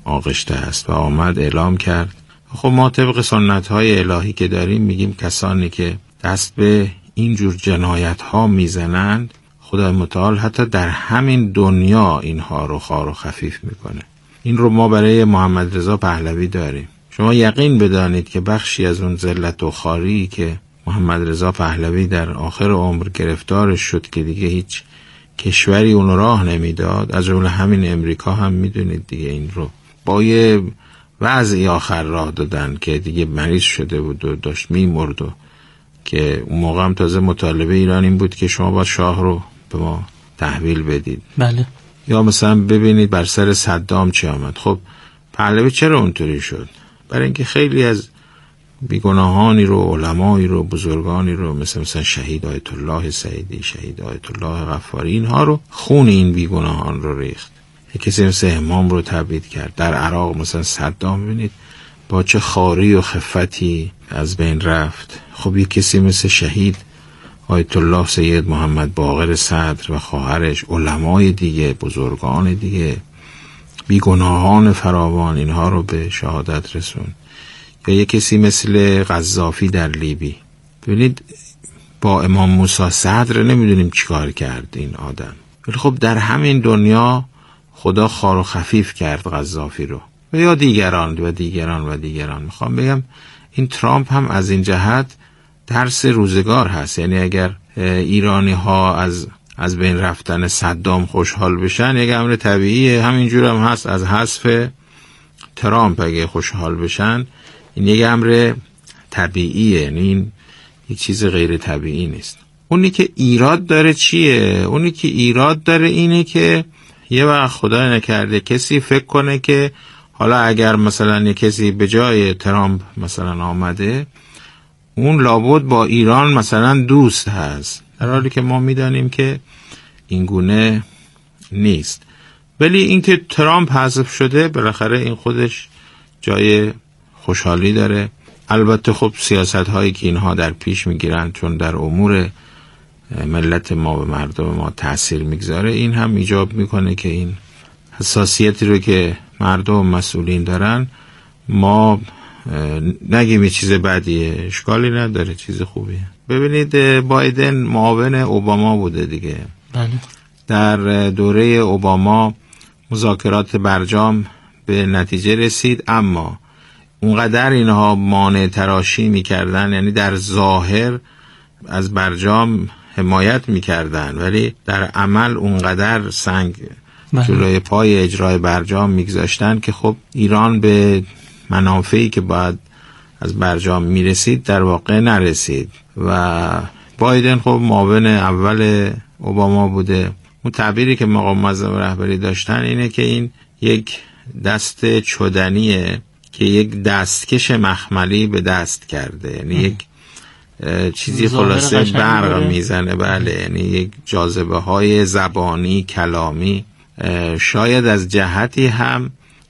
آغشته است و آمد اعلام کرد. خب ما طبق سنت‌های الهی که داریم میگیم کسانی که دست به اینجور جنایت‌ها میزنند خدای متعال حتی در همین دنیا اینها رو خوار و خفیف میکنه. این رو ما برای محمد رضا پهلوی داریم. شما یقین بدانید که بخشی از اون ذلت و خواری که محمد رضا پهلوی در آخر عمر گرفتارش شد که دیگه هیچ کشوری اون راه نمیداد، از جمله همین امریکا هم میدونید دیگه، این رو با یه وضعی آخر راه دادن که دیگه مریض شده بود و داشت میمرد و که اون موقع هم تازه مطالبه ایران این بود که شما با شاه رو به ما تحویل بدید. بله. یا مثلا ببینید بر سر صدام چی آمد. خب پهلوی چرا اونطوری شد؟ برای اینکه خیلی از بیگناهانی رو، علمایی رو، بزرگانی رو مثلا شهید آیت الله سعیدی، شهید آیت الله غفاری، اینها رو خون این بیگناهان رو ریخت. کسی مثل امام رو تبعید کرد. در عراق مثلا صدام ببینید با چه خاری و خفتی از بین رفت. خب یک کسی مثل شهید آیت الله سید محمد باقر صدر و خواهرش، علمای دیگه، بزرگان دیگه، بیگناهان فراوان، اینها رو به شهادت رسون. یا یک کسی مثل قذافی در لیبی. ببینید با امام موسی صدر نمیدونیم چیکار کرد این آدم، ولی خب در همین دنیا خدا خوار و خفیف کرد قذافی رو. و یا دیگران و دیگران و دیگران. میخوام بگم این ترامپ هم از این جهت درس روزگار هست. یعنی اگر ایرانی ها از بین رفتن صدام خوشحال بشن، یک امر طبیعیه. همینجور هم هست از حذف ترامپ اگه خوشحال بشن، این یک امر طبیعیه. یعنی این یک چیز غیر طبیعی نیست. اونی که ایراد داره چیه؟ اونی که ایراد داره اینه که یه وقت خدای نکرده کسی فکر کنه که حالا اگر مثلا یه کسی به جای ترامپ مثلا آمده، اون لابد با ایران مثلا دوست هست، در حالی که ما میدانیم که این گونه نیست. ولی اینکه ترامپ حذف شده بالاخره این خودش جای خوشحالی داره. البته خب سیاست هایی که اینها در پیش میگیرن چون در امور ملت ما و مردم ما تأثیر میگذاره، این هم ایجاب میکنه که این حساسیتی رو که مردم مسئولین دارن ما نگیم یه چیز بدیه، اشکالی نداره، چیز خوبیه. ببینید بایدن معاون اوباما بوده دیگه. بله. در دوره اوباما مذاکرات برجام به نتیجه رسید، اما اونقدر اینها مانع تراشی میکردن، یعنی در ظاهر از برجام حمایت میکردن ولی در عمل اونقدر سنگ جلوی پای اجرای برجام میگذاشتن که خب ایران به منافعی که باید از برجام میرسید در واقع نرسید. و بایدن خب معاون اول اوباما بوده. اون تعبیری که مقام معظم رهبری داشتن اینه که این یک دست چدنیه که یک دستکش مخملی به دست کرده، یعنی یک چیزی خلاصه برق میزنه. بله، یعنی یک جاذبه های زبانی کلامی. شاید از جهتی هم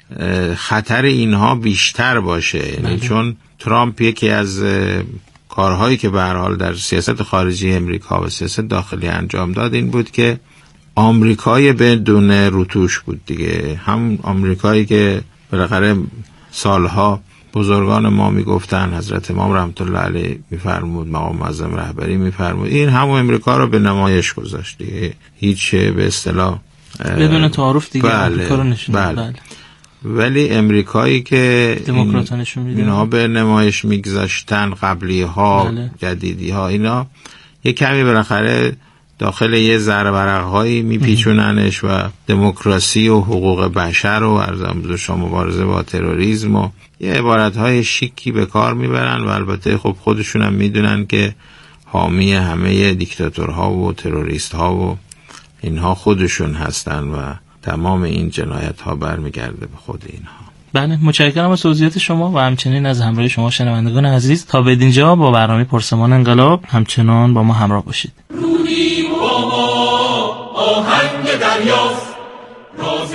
خطر اینها بیشتر باشه، یعنی چون ترامپ یکی از کارهایی که به هر حال در سیاست خارجی امریکا و سیاست داخلی انجام داد این بود که آمریکای بدون روتوش بود دیگه. هم آمریکایی که بالاخره سالها بزرگان ما میگفتن، حضرت امام رحمت الله علیه میفرمود، مقام معظم رهبری میفرمود، این همون امریکا رو به نمایش گذاشت دیگه. هیچ به اصطلاح بدون تعارف دیگه. بله. آمریکا رو نشون داد. بله. ولی امریکایی که دموکرات‌ها نشون میدن، اینا به نمایش میگذاشتن، قبلی ها بله. جدیدی ها، اینا یک کمی بالاخره داخل یه زرورق‌هایی میپیچوننش و دموکراسی و حقوق بشر و ارزش شما مبارزه با تروریسم و یه عبارت‌های شیکی به کار میبرن و البته خب خودشون هم میدونن که حامی همه دیکتاتورها و تروریست‌ها و اینها خودشون هستن و تمام این جنایت‌ها برمیگرده به خود اینها. بله، متشکرم از توضیحات شما و همچنین از همراهی شما شنوندگان عزیز. تا بدینجا با برنامه پرسمان انقلاب همچنان با ما همراه باشید. رودی با ما آهنگ دریاست، راز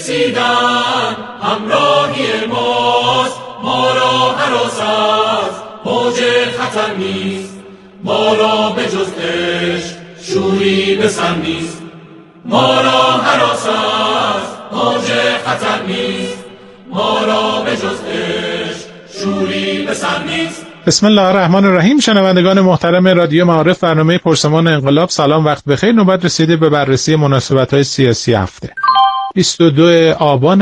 رسیدن همراهی ماست. ما را هراس از موج خطر نیست، ما را به جز عشق شوری به سر نیست. ما را هراس از موج خطر نیست، ما را به جز عشق شوری به سر نیست. بسم الله الرحمن الرحیم. شنوندگان محترم رادیو معارف، برنامه پرسمان انقلاب، سلام، وقت بخیر. نوبت رسیده به بررسی مناسبت‌های سیاسی هفته. 22 آبان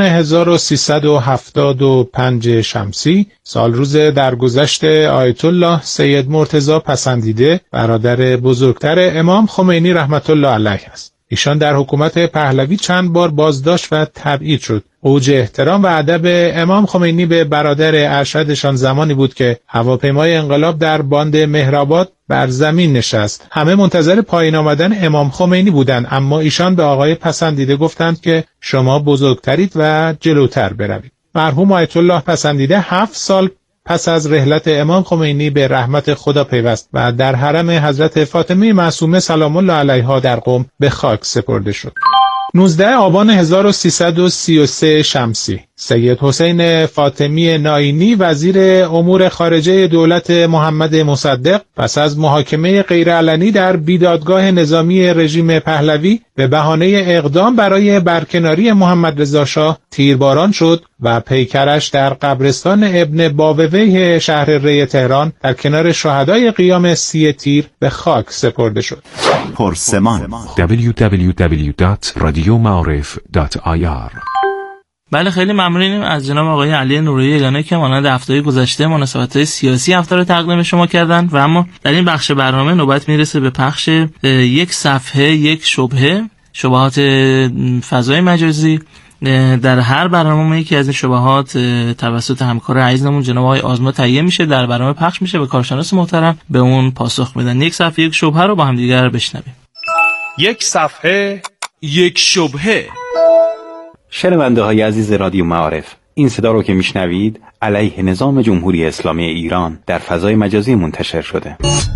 1375 شمسی، سال روز درگذشت آیت الله سید مرتضی پسندیده، برادر بزرگتر امام خمینی رحمت الله علیه است. ایشان در حکومت پهلوی چند بار بازداشت و تبعید شد. اوج احترام و ادب امام خمینی به برادر ارشدشان زمانی بود که هواپیمای انقلاب در باند مهرآباد بر زمین نشست. همه منتظر پایین آمدن امام خمینی بودند، اما ایشان به آقای پسندیده گفتند که شما بزرگترید و جلوتر بروید. مرحوم آیت الله پسندیده 7 سال پس از رحلت امام خمینی به رحمت خدا پیوست و در حرم حضرت فاطمه معصومه سلام الله علیها در قم به خاک سپرده شد. 19 آبان 1333 شمسی، سید حسین فاطمی ناینی وزیر امور خارجه دولت محمد مصدق پس از محاکمه غیرعلنی در بیدادگاه نظامی رژیم پهلوی به بهانه اقدام برای برکناری محمد رضا شاه تیرباران شد و پیکرش در قبرستان ابن بابویه شهر ری تهران در کنار شهدای قیام 30 تیر به خاک سپرده شد. پرسمان www.radiomaarif.ir. بله، خیلی ممنونیم از جناب آقای علی نوری یگانه که مانند هفته‌های گذشته مناسبت‌های سیاسی هفته رو تقدیم شما کردند و اما در این بخش برنامه نوبت میرسه به پخش یک صفحه یک شبهه، شبهات فضای مجازی. در هر برنامه یکی از این شبهات توسط همکار عزیزمون جناب آقای آزما تهیه میشه، در برنامه پخش میشه و کارشناس محترم به اون پاسخ میدن. یک صفحه یک شبهه رو با هم دیگر بشنویم. یک صفحه یک شبهه. شنونده های عزیز رادیو معارف، این صدا رو که میشنوید علیه نظام جمهوری اسلامی ایران در فضای مجازی منتشر شده.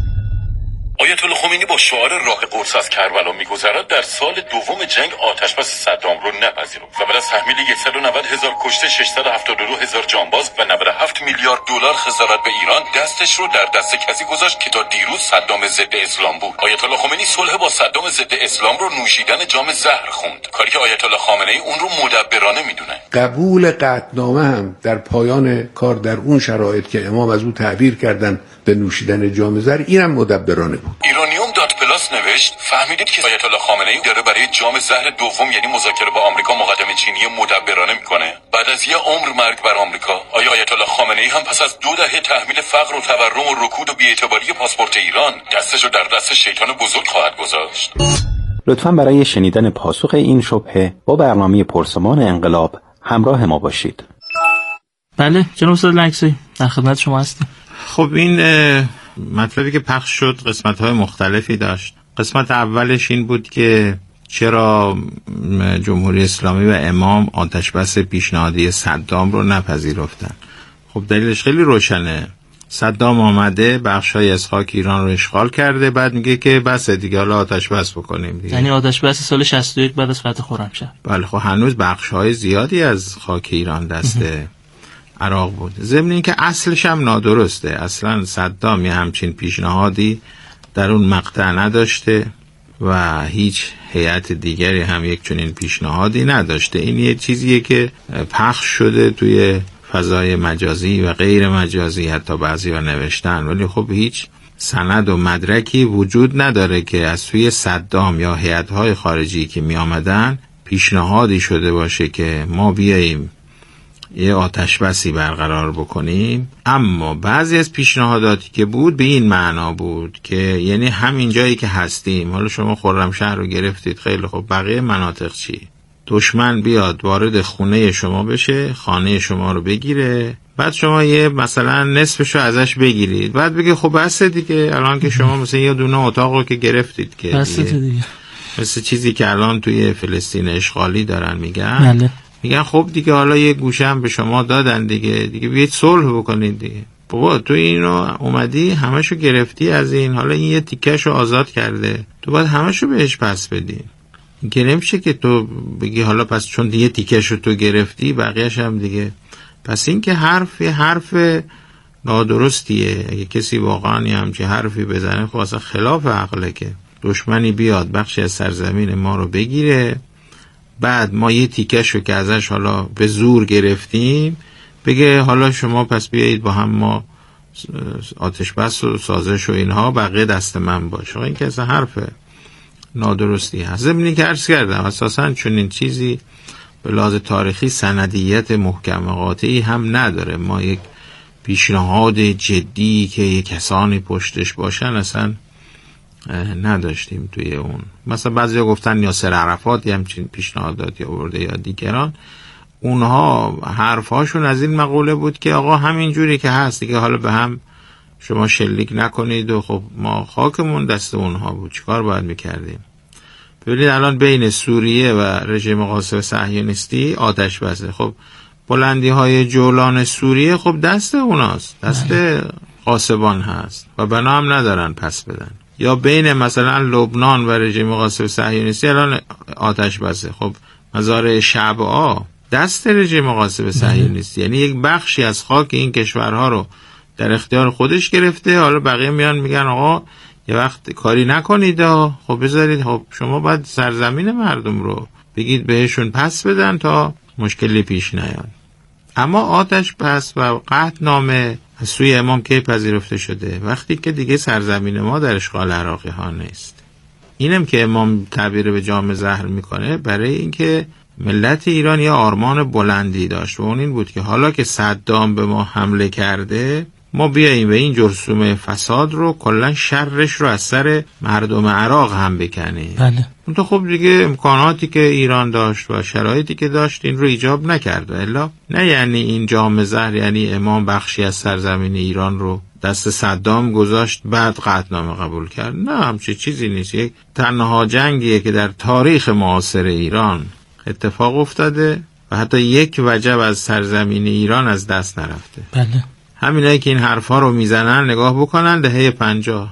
آیت الله خمینی با شعار راه قدس از کربلا میگذرد در سال دوم جنگ آتشبس صدام رو نپذیرفت و بعد از تحمیل 190,000 کشته، 672,000 جانباز و 97 میلیارد دلار خسارت به ایران دستش رو در دست کسی گذاشت که تا دیروز صدام ضد اسلام بود. آیت الله خمینی صلح با صدام ضد اسلام رو نوشیدن جام زهر خوند، کاری که آیت الله خامنه ای اون رو مدبرانه میدونه. قبول قطعنامه هم در پایان کار در اون شرایط که امام از او تعبیر کردن به نوشیدن جام زهر، اینم مدبرانه بود. ایرانیوم دات پلاس نوشت فهمیدید که آیت الله خامنه ای داره برای جام زهر دوم یعنی مذاکره با آمریکا مقدمه چینی مدبرانه میکنه. بعد از یه عمر مرگ بر آمریکا، آیا آیت الله خامنه ای هم پس از 2 دهه تحمیل فقر و تورم و رکود و بی‌اعتباری پاسپورت ایران دستشو در دست شیطان بزرگ خواهد گذاشت؟ لطفاً برای شنیدن پاسخ این شبهه با برنامه پرسمان انقلاب همراه ما باشید. بله جناب استاد لکسی، در خدمت شما هستیم. خب این مطلبی که پخش شد قسمت‌های مختلفی داشت. قسمت اولش این بود که چرا جمهوری اسلامی و امام آتشبس پیشنهادی صدام رو نپذیرفتن. خب دلیلش خیلی روشنه. صدام آمده بخشای از خاک ایران رو اشغال کرده، بعد میگه که بس دیگه حالا آتشبس بکنیم دیگه. یعنی آتشبس سال 61 بعد از فتح خرمشهر. بله خب هنوز بخشای زیادی از خاک ایران دست عراق بود. ضمن این که اصلش هم نادرسته. اصلا صدام یه همچین پیشنهادی در اون مقطع نداشته و هیچ هیئت دیگری هم یک چنین پیشنهادی نداشته. این یه چیزیه که پخش شده توی فضای مجازی و غیر مجازی، حتی بعضی‌ها نوشتن، ولی خب هیچ سند و مدرکی وجود نداره که از سوی صدام یا هیئت‌های خارجی که می آمدن پیشنهادی شده باشه که ما بیاییم یه آتشبسی برقرار بکنیم. اما بعضی از پیشنهاداتی که بود به این معنا بود که یعنی همین جایی که هستیم، حالا شما خرمشهر رو گرفتید، خیلی خب بقیه مناطق چی؟ دشمن بیاد وارد خونه شما بشه، خانه شما رو بگیره، بعد شما یه مثلا نصفشو ازش بگیرید، بعد بگه خب بس دیگه، الان که شما مثلا یه دونه اتاق رو که گرفتید که بس دیگه، مثل چیزی که الان توی فلسطین اشغالی دارن میگن. بله. میگن خب دیگه حالا یه گوشه هم به شما دادن دیگه بیایید صلح بکنید دیگه. بابا تو اینو اومدی همشو گرفتی از این، حالا این یه تیکهشو آزاد کرده، تو باید همشو بهش پس بدی. این که نمیشه که تو بگی حالا پس چون یه تیکهشو تو گرفتی بقیه‌اش هم دیگه. پس این که حرف نادرستیه. اگه کسی واقعا یه همچین حرفی بزنه خب اصلا خلاف عقله که دشمنی بیاد بخشی از سرزمین ما رو بگیره، بعد ما یه تیکشو که ازش حالا به زور گرفتیم بگه حالا شما پس بیایید با هم ما آتش بس و سازش و اینها بقیه دست من باشه. این که اصلا حرف نادرستی هست. ضمن که عرض کردم اساساً چون این چیزی به لحاظ تاریخی سندیت محکم قاطعی هم نداره. ما یک پیشنهاد جدی که یک کسانی پشتش باشن اصلا نداشتیم توی اون. مثلا بعضیا گفتن یاسر عرفات همچین پیشنهاداتی آورده یا دیگران، اونها حرفهاشون از این مقوله بود که آقا همین جوری که هست دیگه حالا به هم شما شلیک نکنید و خب ما خاکمون دست اونها بود، چیکار باید میکردیم؟ ببینید الان بین سوریه و رژیم قاصد صهیونیستی آتش بسه. خب بلندی های جولان سوریه خب دست اوناست، دست قاصبان هست و بنا هم ندارن پس بدن. یا بین مثلا لبنان و رژیم قاصد صهیونیستی الان آتش بسه. خب مزارع شعب‌ها دست رژیم قاصد صهیونیستی، یعنی یک بخشی از خاک این کشورها رو در اختیار خودش گرفته. حالا بقیه میان میگن آقا یه وقت کاری نکنید، خب بذارید، خب شما باید سرزمین مردم رو بگید بهشون پس بدن تا مشکلی پیش نیاد. اما آتش بس و قطعنامه از سوی امام کی پذیرفته شده؟ وقتی که دیگه سرزمین ما در اشغال عراقی ها نیست. اینم که امام تعبیر به جام زهر میکنه برای اینکه ملت ایران یه آرمان بلندی داشت و اون این بود که حالا که صدام به ما حمله کرده ما بیاییم و این جرثومه فساد رو کلا شرش رو از سر مردم عراق هم بکنیم. بله. اون تو خب دیگه امکاناتی که ایران داشت و شرایطی که داشت این رو ایجاب نکرد. الا نه یعنی این جام زهر یعنی امام بخشی از سرزمین ایران رو دست صدام گذاشت بعد قطعنامه قبول کرد. نه، همچین چیزی نیست. یک تنها جنگیه که در تاریخ معاصر ایران اتفاق افتاده و حتی یک وجب از سرزمین ایران از دست نرفته. بله. همینایی که این حرفا رو میزنن نگاه بکنن دهه 50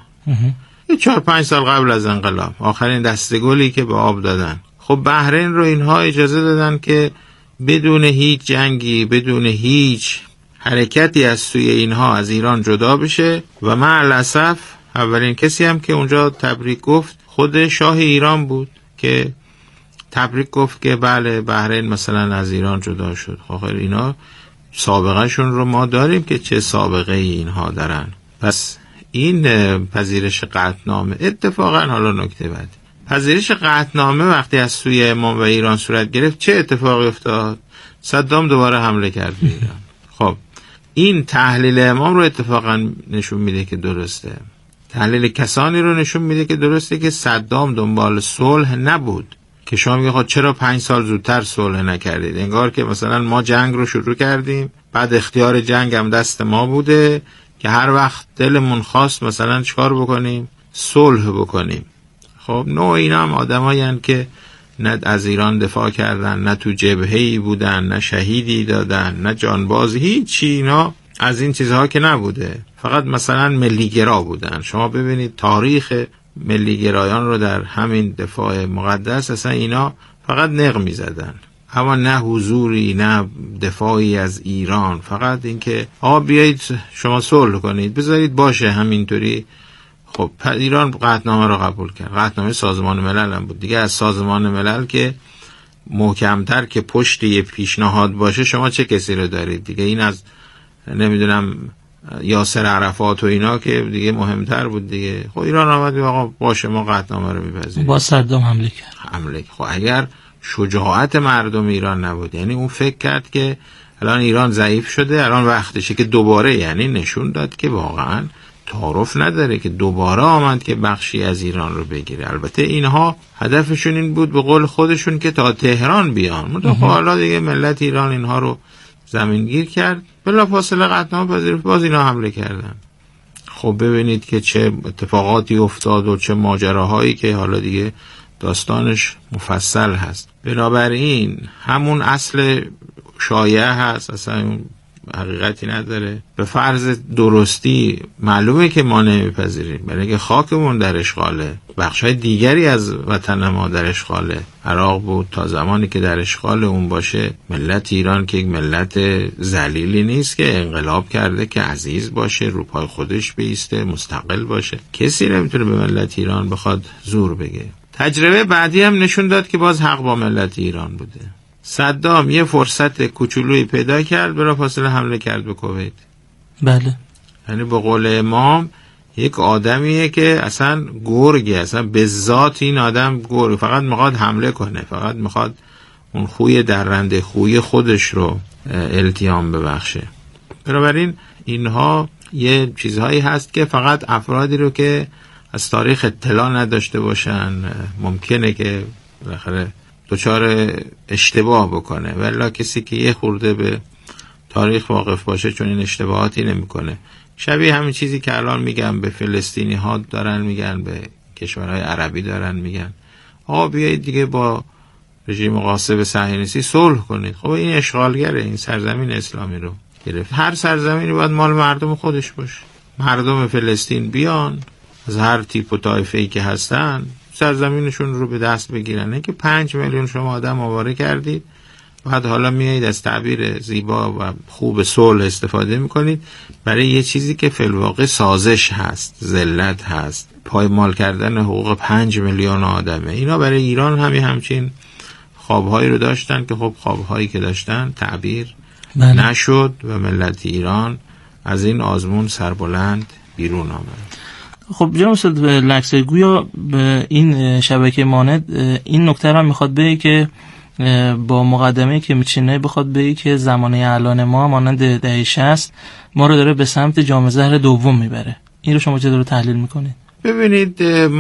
یه 4-5 سال قبل از انقلاب آخرین دستگلی که به آب دادن. خب بحرین رو اینها اجازه دادن که بدون هیچ جنگی بدون هیچ حرکتی از سوی اینها از ایران جدا بشه و مع الاسف اولین کسی هم که اونجا تبریک گفت خود شاه ایران بود که تبریک گفت که بله بحرین مثلا از ایران جدا شد. آخر اینا سابقه شون رو ما داریم که چه سابقه اینها دارن. پس این پذیرش قطعنامه اتفاقا حالا نکته بعد پذیرش قطعنامه وقتی از سوی امام و ایران صورت گرفت چه اتفاقی افتاد؟ صدام دوباره حمله کرد به ایران. خب این تحلیل امام رو اتفاقا نشون میده که درسته. تحلیل کسانی رو نشون میده که درسته که صدام دنبال صلح نبود که شما میگه خب چرا 5 سال زودتر صلح نکردید؟ انگار که مثلا ما جنگ رو شروع کردیم بعد اختیار جنگ هم دست ما بوده که هر وقت دلمون خواست مثلا چیکار بکنیم؟ صلح بکنیم. خب نوع اینا هم آدمایی هستند که نه از ایران دفاع کردن، نه تو جبهه‌ای بودن، نه شهیدی دادن، نه جانباز، هیچی. اینا از این چیزها که نبوده، فقط مثلا ملیگرا بودن. شما ببینید تاریخ ملیگرایان رو در همین دفاع مقدس اصلا اینا فقط نق می‌زدن، اما نه حضوری نه دفاعی از ایران. فقط اینکه آقا بیایید شما صلح کنید، بذارید باشه همینطوری. خب ایران قطعنامه رو قبول کرد. قطعنامه سازمان ملل هم بود دیگه. از سازمان ملل که محکمتر که پشت یه پیشنهاد باشه شما چه کسی رو دارید دیگه؟ این از نمیدونم یاسر عرفات و اینا که دیگه مهمتر بود دیگه. خب ایران آمد آقا باشه ما قطعنامه رو میپذیریم. با صدام حمله کرد. خب اگر شجاعت مردم ایران نبود، یعنی اون فکر کرد که الان ایران ضعیف شده، الان وقتشه که دوباره، یعنی نشون داد که واقعا تعارف نداره، که دوباره آمد که بخشی از ایران رو بگیره. البته اینها هدفشون این بود به قول خودشون که تا تهران بیان. متأخر حالا دیگه ملت ایران اینها رو زمینگیر کرد، بلافاصله قطعنامه پذیرفت، باز اینا حمله کردن. خب ببینید که چه اتفاقاتی افتاد و چه ماجراهایی که حالا دیگه داستانش مفصل هست. بنابراین همون اصل شایعه هست، اصلا حقیقتی نداره. به فرض درستی معلومه که ما نمیپذیریم، برای اینکه خاکمون در اشغاله، بخشای دیگری از وطن ما در اشغاله. عراق بود تا زمانی که در اشغال اون باشه. ملت ایران که یک ملت ذلیلی نیست که انقلاب کرده که عزیز باشه، رو پای خودش بایسته، مستقل باشه. کسی نمیتونه به ملت ایران بخواد زور بگه. تجربه بعدی هم نشون داد که باز حق با ملت ایران بوده. صدام یه فرصت کوچولویی پیدا کرد، بلافاصله حمله کرد به کویت. بله. یعنی به قول امام یک آدمیه که اصلا گرگه، اصلا به ذات این آدم گرگ، فقط میخواد حمله کنه، فقط میخواد اون خوی درنده خوی خودش رو التیام ببخشه. بنابراین اینها یه چیزهایی هست که فقط افرادی رو که از تاریخ اطلاع نداشته باشن ممکنه که بالاخره دچار اشتباه بکنه، ولی کسی که یه خورده به تاریخ واقف باشه چون این اشتباهاتی نمیکنه. شبیه همین چیزی که الان میگن به فلسطینی ها دارن میگن، به کشورهای عربی دارن میگن آقا بیایید دیگه با رژیم غاصب صهیونیستی صلح کنید. خب این اشغالگره، این سرزمین اسلامی رو گرفت. هر سرزمینی باید مال مردم خودش باشه. مردم فلسطین بیان از هر تیپ و طایفه‌ای که هستن سرزمینشون رو به دست بگیرن. نه که 5 میلیون شما آدم آواره کردید بعد حالا میایید از تعبیر زیبا و خوب صلح استفاده میکنید برای یه چیزی که فی الواقع سازش هست، ذلت هست، پایمال کردن حقوق 5 میلیون آدمه. اینا برای ایران همچین خوابهایی رو داشتن که خب خوابهایی که داشتن تعبیر نشد و ملت ایران از این آزمون سربلند بیرون آمد. خب جناب استاد لکسه، گویا به این شبکه ماند این نکته رو میخواد بگه که با مقدمه‌ای که میچینه بخواد بگه که زمانه الان ما مانند دهه 60 ما رو داره به سمت جام ظهر دوم میبره. این رو شما چطور تحلیل میکنید؟ ببینید،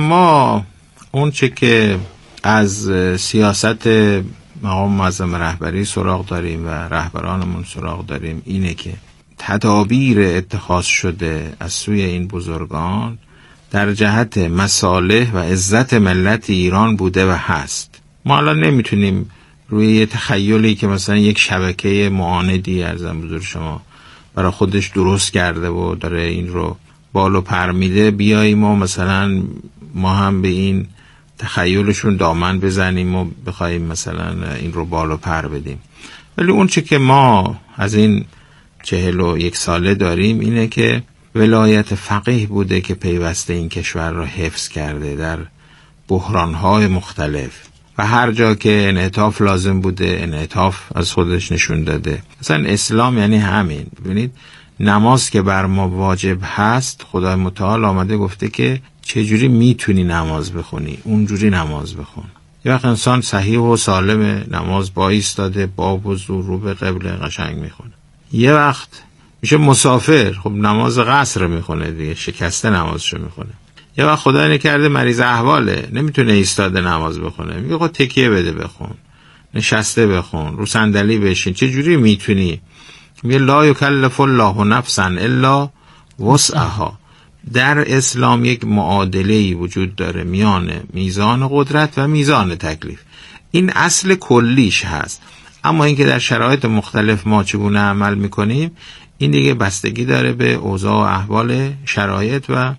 ما اون چه که از سیاست مقام معظم رهبری سراغ داریم و رهبرانمون سراغ داریم اینه که تدابیر اتخاذ شده از سوی این بزرگان در جهت مصالح و عزت ملت ایران بوده و هست. ما الان نمیتونیم روی یه تخیلی که مثلا یک شبکه معاندی ارزم بزرگ شما برای خودش درست کرده و داره این رو بالو پر میده بیاییم و مثلا ما هم به این تخیلشون دامن بزنیم و بخوایم مثلا این رو بالو پر بدیم. ولی اون چه که ما از این 41 ساله داریم اینه که ولایت فقیه بوده که پیوسته این کشور را حفظ کرده در بحرانهای مختلف و هر جا که انعطاف لازم بوده انعطاف از خودش نشون داده. مثلا اسلام یعنی همین. ببینید نماز که بر ما واجب هست، خدای متعال آمده گفته که چجوری میتونی نماز بخونی اونجوری نماز بخون. یه وقت انسان صحیح و سالم نماز با ایستاده با وضو رو به قبله قشنگ میخونه. یه وقت میشه مسافر، خب نماز قصر میخونه دیگه، شکسته نمازشو میخونه. یه وقت خدا نکرده مریض احواله، نمیتونه ایستاده نماز بخونه، میگه خب تکیه بده بخون، نشسته بخون، رو صندلی بشین. چه جوری میتونی؟ میگه لا یکلف الله نفسا الا وسعها. در اسلام یک معادله‌ای وجود داره میان میزان قدرت و میزان تکلیف. این اصل کلیش هست. اما اینکه در شرایط مختلف ما چگونه عمل میکنیم این دیگه بستگی داره به اوضاع و احوال شرایط و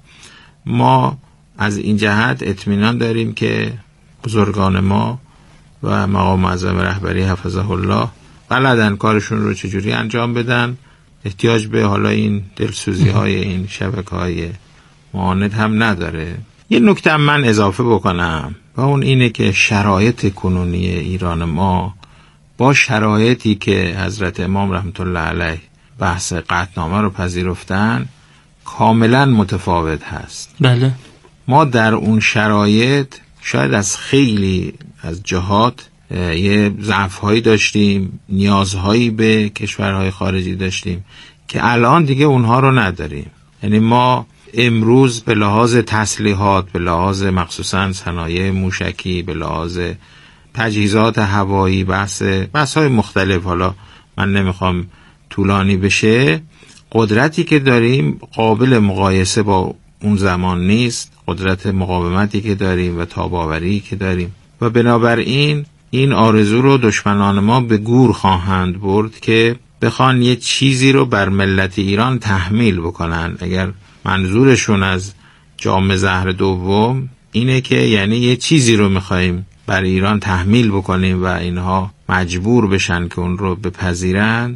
ما از این جهت اطمینان داریم که بزرگان ما و مقام معظم رهبری حفظه الله بلدن کارشون رو چجوری انجام بدن. احتیاج به حالا این دلسوزی های این شبکه های معاند هم نداره. یه نکته من اضافه بکنم و اون اینه که شرایط کنونی ایران ما با شرایطی که حضرت امام رحمت الله علیه بحث قطعنامه رو پذیرفتن کاملا متفاوت هست. بله. ما در اون شرایط شاید از خیلی از جهات یه ضعف‌هایی داشتیم، نیازهایی به کشورهای خارجی داشتیم که الان دیگه اونها رو نداریم. یعنی ما امروز به لحاظ تسلیحات، به لحاظ مخصوصا صنایع موشکی، به لحاظ تجهیزات هوایی، بحث‌های مختلف، حالا من نمیخوام طولانی بشه، قدرتی که داریم قابل مقایسه با اون زمان نیست. قدرت مقاومتی که داریم و تاباوری که داریم و بنابراین این آرزو رو دشمنان ما به گور خواهند برد که بخوان یه چیزی رو بر ملت ایران تحمیل بکنن. اگر منظورشون از جام ظهر دوم اینه که یعنی یه چیزی رو میخواییم بر ایران تحمیل بکنیم و اینها مجبور بشن که اون رو بپذیرن،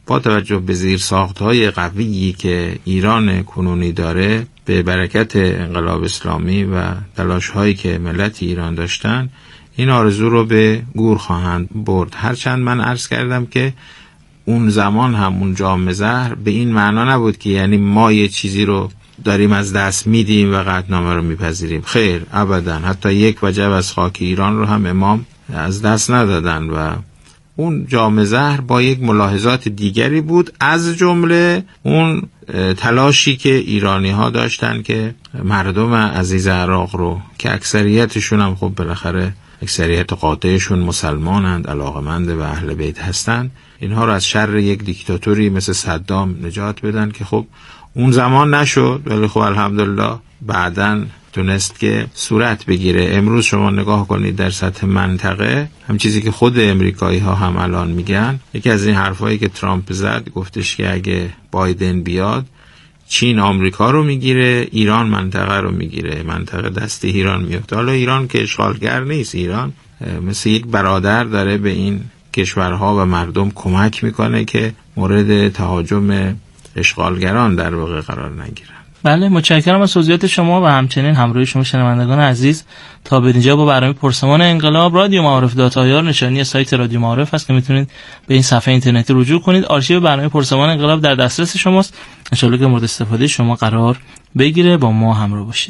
با توجه به زیرساخت‌های قویی که ایران کنونی داره، به برکت انقلاب اسلامی و تلاش‌هایی که ملت ایران داشتن، این آرزو رو به گور خواهند برد. هرچند من عرض کردم که اون زمان همون جام زهر به این معنا نبود که یعنی ما یه چیزی رو داریم از دست میدیم و قطعنامه رو میپذیریم. خیر، ابدا. حتی یک وجب از خاک ایران رو هم امام از دست ندادن و اون جام زهر با یک ملاحظات دیگری بود، از جمله اون تلاشی که ایرانی ها داشتن که مردم عزیز عراق رو که اکثریتشون هم خب بالاخره اکثریت قاطعشون مسلمانند، علاقمند و اهل بیت هستن، اینها رو از شر یک دیکتاتوری مثل صدام نجات بدن که خب اون زمان نشد، ولی خب الحمدلله بعداً تونست که صورت بگیره. امروز شما نگاه کنید در سطح منطقه، هم چیزی که خود امریکایی ها هم الان میگن، یکی از این حرفایی که ترامپ زد گفتش که اگه بایدن بیاد چین آمریکا رو میگیره، ایران منطقه رو میگیره، منطقه دست ایران میفته. حالا ایران که اشغالگر نیست، ایران مثل یک برادر داره به این کشورها و مردم کمک میکنه که مورد تهاجم اشغالگران در واقع قرار نگیرن. بله، متشکرم از توضیحات شما و همچنین همراهی شما شنوندگان عزیز. تا به اینجا با برنامه پرسمان انقلاب رادیو معارف .ir نشانی سایت رادیو معارف هست که میتونید به این صفحه اینترنتی رجوع کنید. آرشیو برنامه پرسمان انقلاب در دسترس شماست. ان شاءالله که مورد استفاده شما قرار بگیره. با ما همراه باشید.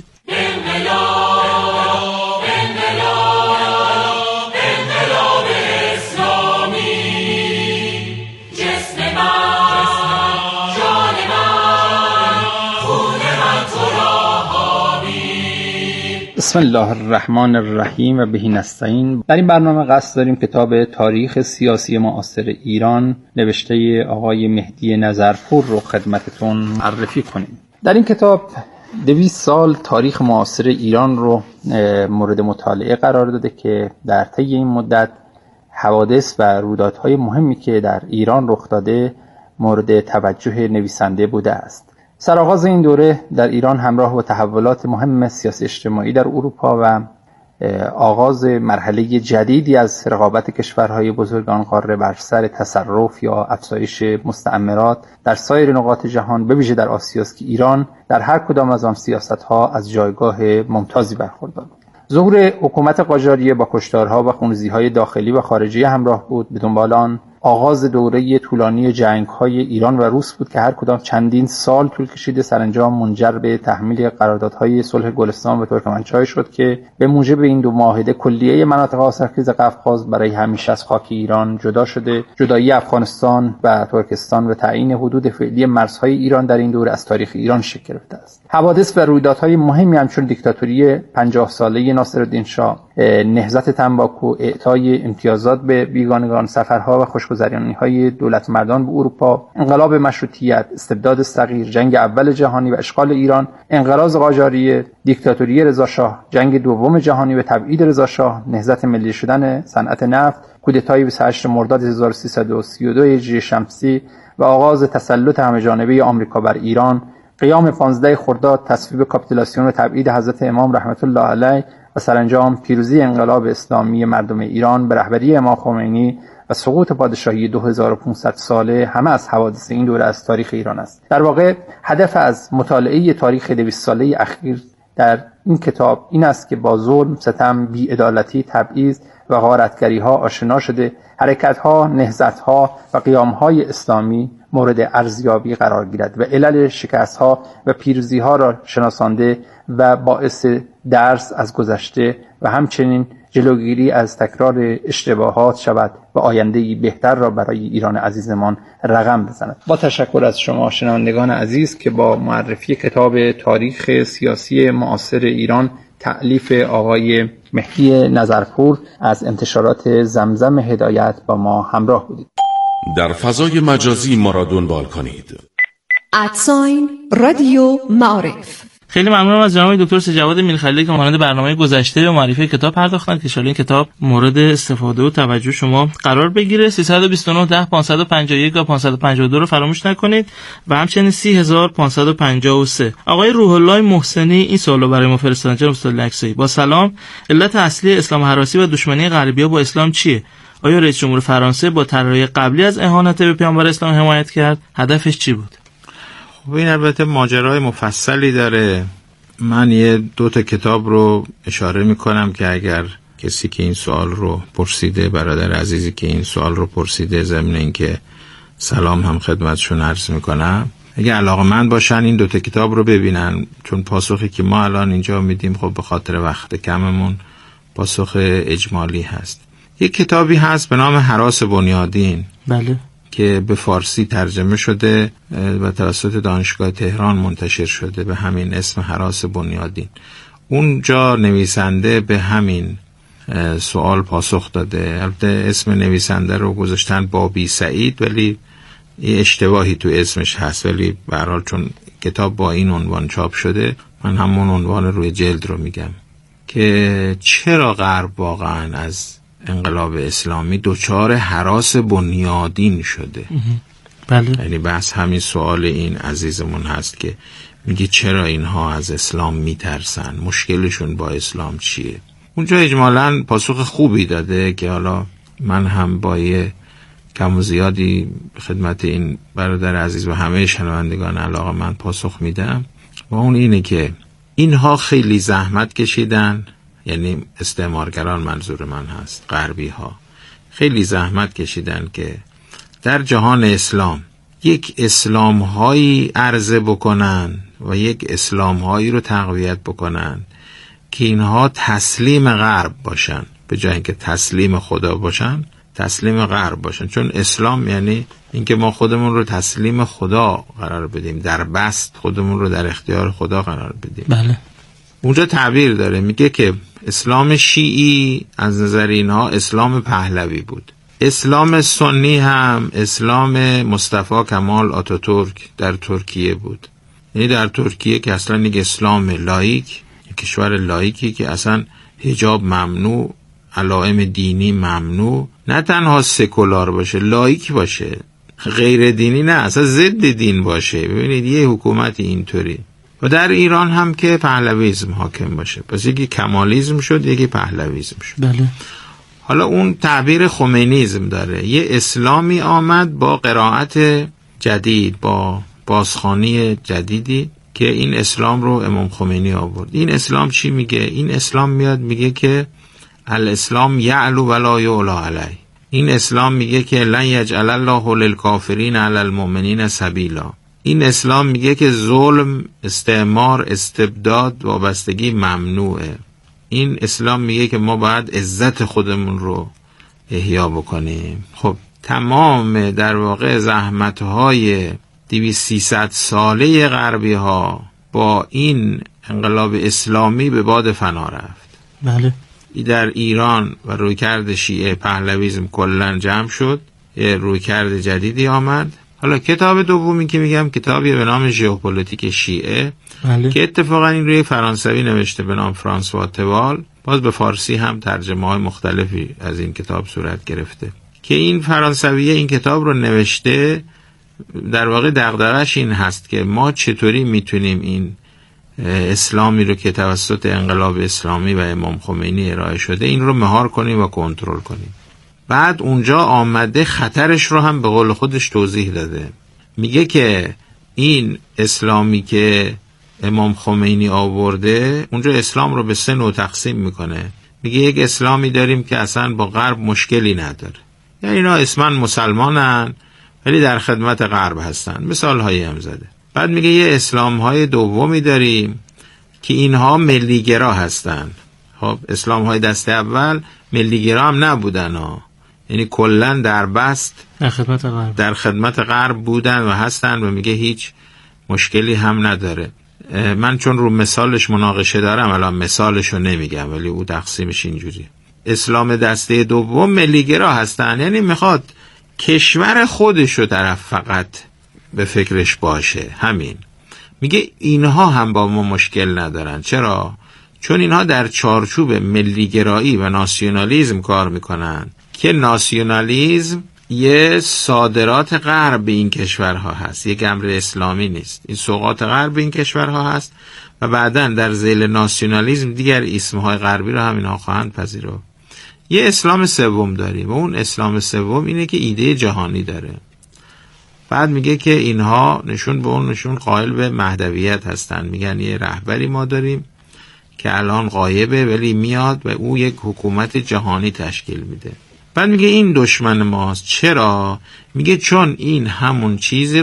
بسم الله الرحمن الرحیم و بهی نستعین. در این برنامه قصد داریم کتاب تاریخ سیاسی معاصر ایران نوشته آقای مهدی نظرپور رو خدمتتون معرفی کنیم. در این کتاب 200 سال تاریخ معاصر ایران رو مورد مطالعه قرار داده که در طی این مدت حوادث و رویدادهای مهمی که در ایران رخ داده مورد توجه نویسنده بوده است. سرآغاز این دوره در ایران همراه با تحولات مهم سیاسی اجتماعی در اروپا و آغاز مرحله جدیدی از رقابت کشورهای بزرگان قاره بر سر تصرف یا افزایش مستعمرات در سایر نقاط جهان، به ویژه در آسیا است که ایران در هر کدام از آن سیاست‌ها از جایگاه ممتازی برخوردار بود. ظهور حکومت قاجاریه با کشتارها و خونریزی‌های داخلی و خارجی همراه بود. به دنبال آن آغاز دوره طولانی جنگ‌های ایران و روس بود که هر کدام چندین سال طول کشیده، سرانجام منجر به تحمیل قراردادهای صلح گلستان و ترکمنچای شد که به موجب این دو معاهده کلیه مناطق آذرخیز قفقاز برای همیشه از خاک ایران جدا شده. جدایی افغانستان و ترکستان و تعیین حدود فعلی مرزهای ایران در این دوره از تاریخ ایران شکل گرفته است. حوادث و رویدادهای مهمی همچون دیکتاتوری 50 ساله ناصرالدین شاه، نهضت تنباکو، اعطای امتیازات به بیگانگان، سفرها و خوشگذرانی‌های دولت مردان به اروپا، انقلاب مشروطیت، استبداد صغیر، جنگ اول جهانی و اشغال ایران، انقراض قاجاریه، دیکتاتوری رضاشاه، جنگ دوم جهانی و تبعید رضاشاه، نهضت ملی شدن صنعت نفت، کودتای 28 مرداد 1332 هجری شمسی و آغاز تسلط همه‌جانبه آمریکا بر ایران، قیام 15 خرداد، تصویب کاپیتولاسیون و تبعید حضرت امام رحمت الله علیه و سرانجام پیروزی انقلاب اسلامی مردم ایران به رهبری امام خمینی و سقوط پادشاهی 2500 ساله همه از حوادث این دوره از تاریخ ایران است. در واقع هدف از مطالعه تاریخ 200 ساله اخیر در این کتاب این است که با ظلم، ستم، بی‌عدالتی، تبعیض و غارتگری‌ها آشنا شده، حرکت‌ها، نهضت‌ها و قیام‌های اسلامی مورد ارزیابی قرار گیرد و علل شکست‌ها و پیروزی‌ها را شناسانده و باعث درس از گذشته و همچنین جلوگیری از تکرار اشتباهات شود و آینده‌ای بهتر را برای ایران عزیزمان رقم بزند. با تشکر از شما شنوندگان عزیز که با معرفی کتاب تاریخ سیاسی معاصر ایران تألیف آقای مهدی نظرپور از انتشارات زمزم هدایت با ما همراه بودید. در فضای مجازی ما را دنبال کنید. رادیو معارف. خیلی ممنونم از جناب دکتر سجاد میرخلیلی که مانند برنامه گذشته به معرفی کتاب پرداختن که ان شاء الله این کتاب مورد استفاده و توجه شما قرار بگیره. 329 10 551 و 552 رو فراموش نکنید و همچنین 30553. آقای روح الله محسنی این سوالو برای ما فرستادن. جناب استاد لکسی: با سلام، علت اصلی اسلام هراسی و دشمنی غربی‌ها با اسلام چیه؟ آیا رئیس جمهور فرانسه با طرحهای قبلی از اهانت به پیامبر اسلام حمایت کرد؟ هدفش چی بود؟ خب این البته ماجرای مفصلی داره. من یه 2 کتاب رو اشاره میکنم که اگر کسی که این سوال رو پرسیده، برادر عزیزی که این سوال رو پرسیده، ضمن اینکه سلام هم خدمتشون عرض میکنم، اگه علاقه‌مند باشن این 2 کتاب رو ببینن، چون پاسخی که ما الان اینجا میدیم خب به خاطر وقت کممون پاسخ اجمالی هست. یک کتابی هست به نام هراس بنیادین، بله، که به فارسی ترجمه شده و توسط دانشگاه تهران منتشر شده به همین اسم هراس بنیادین. اونجا نویسنده به همین سوال پاسخ داده. البته اسم نویسنده رو گذاشتن بابی سعید، ولی یه اشتباهی تو اسمش هست، ولی به هر حال چون کتاب با این عنوان چاپ شده من همون عنوان روی جلد رو میگم که چرا غرب واقعا از انقلاب اسلامی دچار هراس بنیادین شده. بله. یعنی بس همین سوال این عزیزمون هست که میگه چرا اینها از اسلام میترسن، مشکلشون با اسلام چیه. اونجا اجمالاً پاسخ خوبی داده که حالا من هم با یه کم و زیادی خدمت این برادر عزیز و همه شنوندگان علاقه من پاسخ میدم، و اون اینه که اینها خیلی زحمت کشیدن، یعنی استعمارگران منظور من هست، غربی ها خیلی زحمت کشیدن که در جهان اسلام یک اسلام هایی عرضه بکنن و یک اسلام هایی رو تقویت بکنن که اینها تسلیم غرب باشن، به جای اینکه تسلیم خدا باشن تسلیم غرب باشن. چون اسلام یعنی اینکه ما خودمون رو تسلیم خدا قرار بدیم، در بست خودمون رو در اختیار خدا قرار بدیم. بله. اونجا تعبیر داره، میگه که اسلام شیعی از نظر اینها اسلام پهلوی بود، اسلام سنی هم اسلام مصطفی کمال آتاتورک در ترکیه بود. یعنی در ترکیه که اصلا یک اسلام لایک، یک کشور لایکی که اصلا حجاب ممنوع، علائم دینی ممنوع، نه تنها سکولار باشه، لایک باشه، غیر دینی نه، اصلا ضد دین باشه. ببینید یه حکومت اینطوری. و در ایران هم که پهلویسم حاکم باشه، پس یکی کمالیسم شد یکی پهلویسم شد. بله. حالا اون تعبیر خمینیسم داره، یه اسلامی آمد با قرائت جدید، با بازخوانی جدیدی که این اسلام رو امام خمینی آورد. این اسلام چی میگه؟ این اسلام میاد میگه که الاسلام یعلو ولا یعلا علی. این اسلام میگه که لن یجعل الله للکافرین علی المؤمنین سبیلا. این اسلام میگه که ظلم، استعمار، استبداد، وابستگی ممنوعه. این اسلام میگه که ما باید عزت خودمون رو احیا بکنیم. خب تمام در واقع زحمت‌های 200-300 ساله غربی ها با این انقلاب اسلامی به باد فنا رفت. بله. در ایران و رویکرد شیعه پهلویسم کلن جمع شد، یه رویکرد جدیدی آمد. حالا کتاب دومی که میگم کتابی به نام ژئوپلیتیک شیعه، بله. که اتفاقا این روی فرانسوی نوشته به نام فرانسوا توال، باز به فارسی هم ترجمه های مختلفی از این کتاب صورت گرفته. که این فرانسویه این کتاب رو نوشته، در واقع دغدغه‌اش این هست که ما چطوری میتونیم این اسلامی رو که توسط انقلاب اسلامی و امام خمینی ارائه شده این رو مهار کنیم و کنترل کنیم. بعد اونجا آمده خطرش رو هم به قول خودش توضیح داده. میگه که این اسلامی که امام خمینی آورده، اونجا اسلام رو به 3 نوع تقسیم میکنه. میگه یک اسلامی داریم که اصلا با غرب مشکلی نداره، یعنی اینا اسمن مسلمانن ولی در خدمت غرب هستن، مثال هایی هم زده. بعد میگه یه اسلام های دومی داریم که اینها ملیگرا هستن. خب اسلام های دسته اول ملیگرا هم نبودن ها، یعنی کلن در بست در خدمت غرب بودن و هستن، و میگه هیچ مشکلی هم نداره. من چون رو مثالش مناقشه دارم الان مثالشو نمیگم، ولی او تقسیمش اینجوری. اسلام دسته دوم ملیگرا هستن، یعنی میخواد کشور خودشو طرف فقط به فکرش باشه. همین. میگه اینها هم با ما مشکل ندارن. چرا؟ چون اینها در چارچوب ملیگرایی و ناسیونالیزم کار میکنن که ناسیونالیزم یه صادرات غرب به این کشورها هست، یک امر اسلامی نیست. این سوغات غرب به این کشورها هست و بعداً در ذیل ناسیونالیزم دیگر اسمهای غربی رو هم اینها خواهند پذیرفت. یه اسلام سوم داریم و اون اسلام سوم اینه که ایده جهانی داره. بعد میگه که اینها نشون به اون نشون قائل به مهدویت هستن. میگن یه رهبری ما داریم که الان غایبه ولی میاد و او یک حکومت جهانی تشکیل میده. بعد میگه این دشمن ماست. چرا؟ میگه چون این همون چیزی